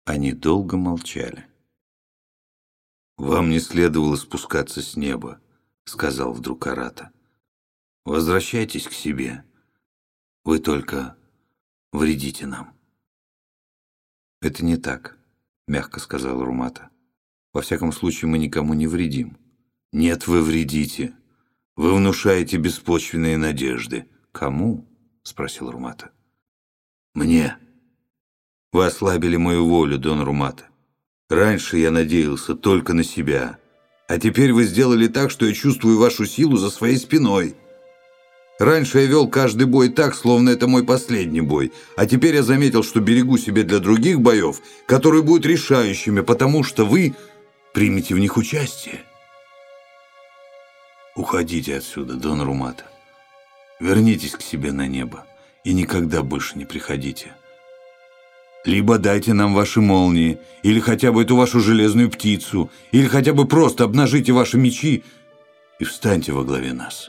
Они долго молчали. «Вам не следовало спускаться с неба», — сказал вдруг Арата. «Возвращайтесь к себе. Вы только вредите нам». «Это не так», — мягко сказал Румата. «Во всяком случае, мы никому не вредим». «Нет, вы вредите. Вы внушаете беспочвенные надежды». «Кому?» — спросил Румата. «Мне. Вы ослабили мою волю, Дон Румата. Раньше я надеялся только на себя, а теперь вы сделали так, что я чувствую вашу силу за своей спиной. Раньше я вел каждый бой так, словно это мой последний бой, а теперь я заметил, что берегу себе для других боев, которые будут решающими, потому что вы примете в них участие. Уходите отсюда, Дон Румата. Вернитесь к себе на небо и никогда больше не приходите. Либо дайте нам ваши молнии, или хотя бы эту вашу железную птицу, или хотя бы просто обнажите ваши мечи и встаньте во главе нас».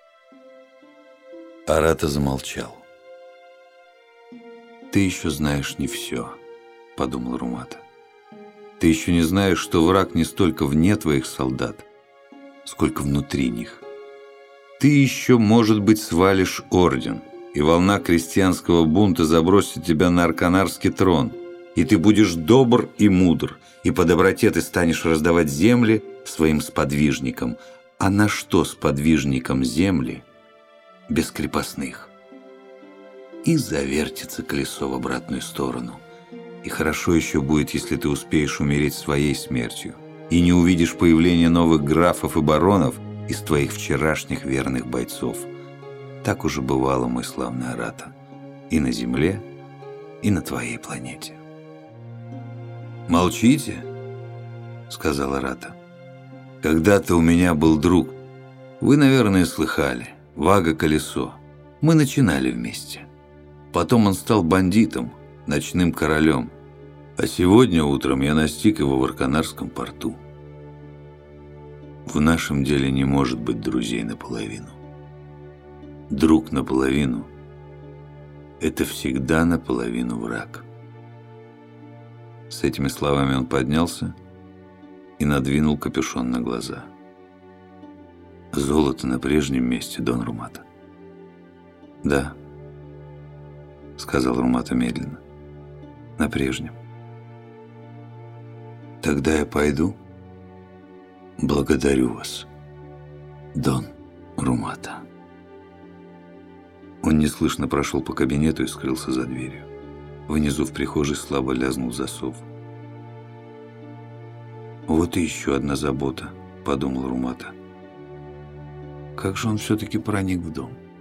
Арата замолчал. «Ты еще знаешь не все», — подумал Румата. «Ты еще не знаешь, что враг не столько вне твоих солдат, сколько внутри них. Ты еще, может быть, свалишь орден, и волна крестьянского бунта забросит тебя на арканарский трон, и ты будешь добр и мудр, и по доброте ты станешь раздавать земли своим сподвижникам. А на что сподвижникам земли без крепостных? И завертится колесо в обратную сторону. И хорошо еще будет, если ты успеешь умереть своей смертью, и не увидишь появления новых графов и баронов из твоих вчерашних верных бойцов. Так уже бывало, мой славный Арата, и на земле, и на твоей планете». «Молчите», — сказал Арата. «Когда-то у меня был друг. Вы, наверное, слыхали. Вага Колесо. Мы начинали вместе. Потом он стал бандитом, ночным королем. А сегодня утром я настиг его в Арканарском порту. В нашем деле не может быть друзей наполовину. Друг наполовину – это всегда наполовину враг». С этими словами он поднялся и надвинул капюшон на глаза. «Золото на прежнем месте, Дон Румата?» «Да», — сказал Румата медленно, — «на прежнем». «Тогда я пойду. Благодарю вас, Дон Румата». Он неслышно прошел по кабинету и скрылся за дверью. Внизу в прихожей слабо лязнул засов. «Вот и еще одна забота», — подумал Румата. «Как же он все-таки проник в дом?»